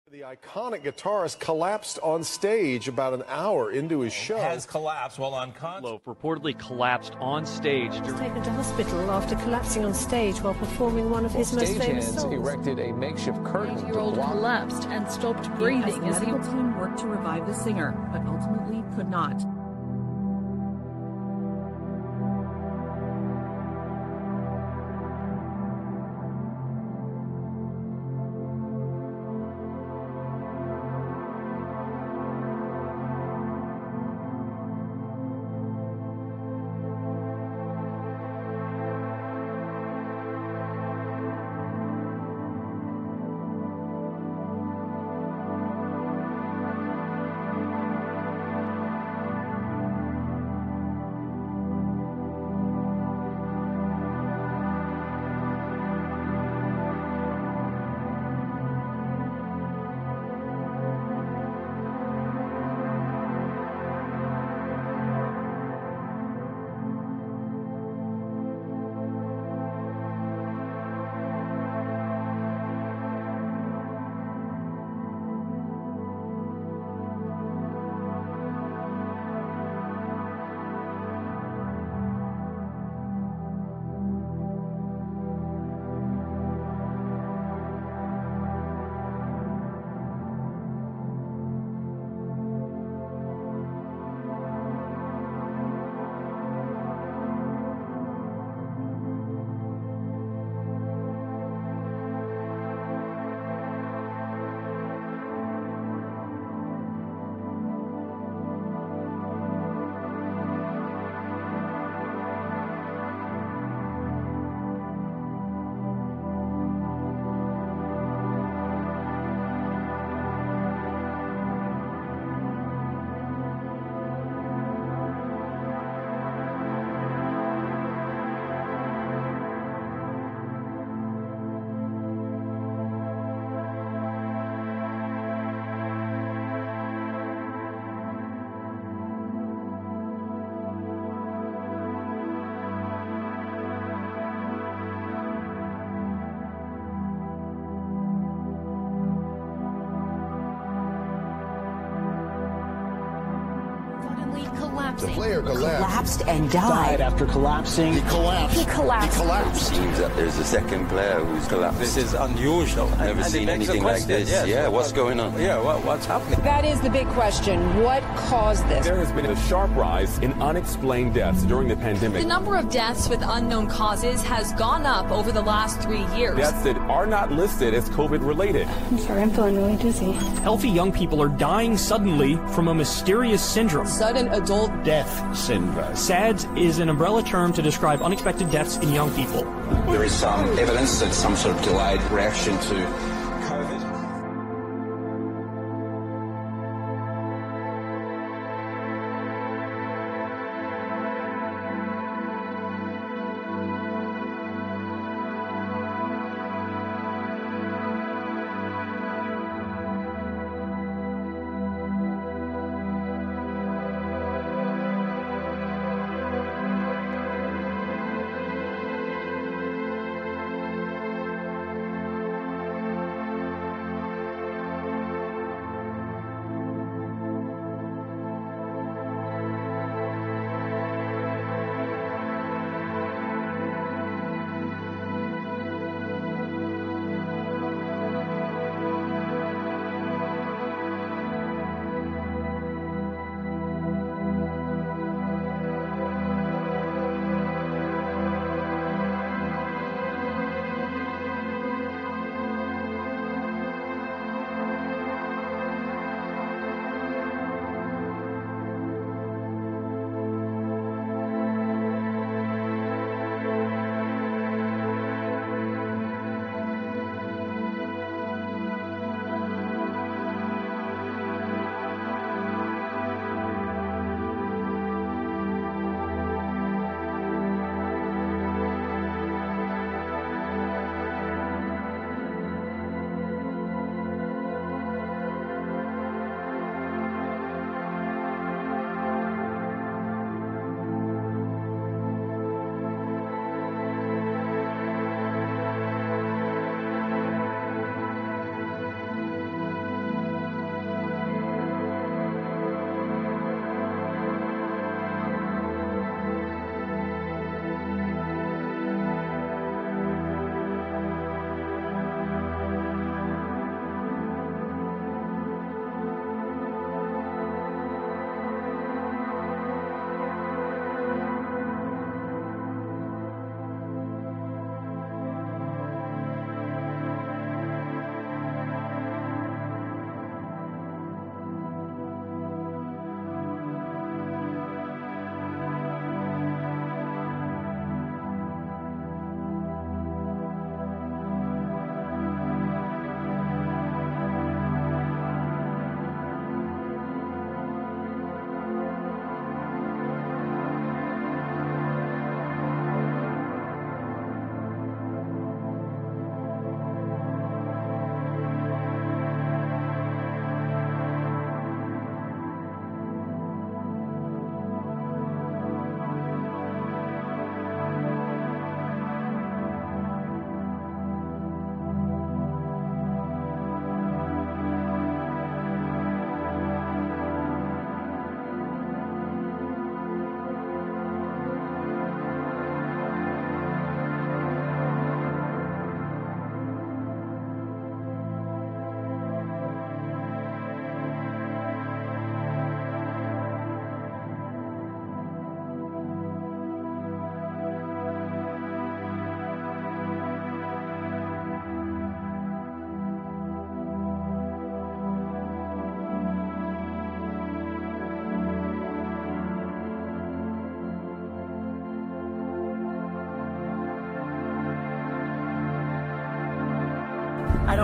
The iconic guitarist collapsed on stage about an hour into his show. Has collapsed while on concert. Reportedly collapsed on stage. He was taken to hospital after collapsing on stage while performing one of his most famous songs. Erected a makeshift curtain. The 8-year-old collapsed and stopped breathing as the medical team worked to revive the singer, but ultimately could not. The player collapsed and died after collapsing. He collapsed. He collapsed. It seems that there's a second player who's collapsed. This is unusual. I've never seen anything like this. Yes, yeah, what's going on? Yeah, what's happening? That is the big question. What caused this? There has been a sharp rise in unexplained deaths during the pandemic. The number of deaths with unknown causes has gone up over the last 3 years. Deaths that are not listed as COVID-related. I'm sorry, I'm feeling really dizzy. Healthy young people are dying suddenly from a mysterious syndrome. Sudden adult death syndrome. SADS is an umbrella term to describe unexpected deaths in young people. There is some evidence that some sort of delayed reaction to COVID.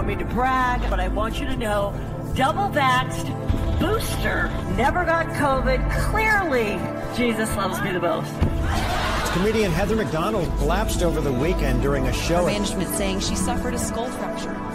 don't mean to brag, but I want you to know, double-vaxxed, booster, never got COVID. Clearly, Jesus loves me the most. Comedian Heather McDonald collapsed over the weekend during a show. Management saying she suffered a skull fracture.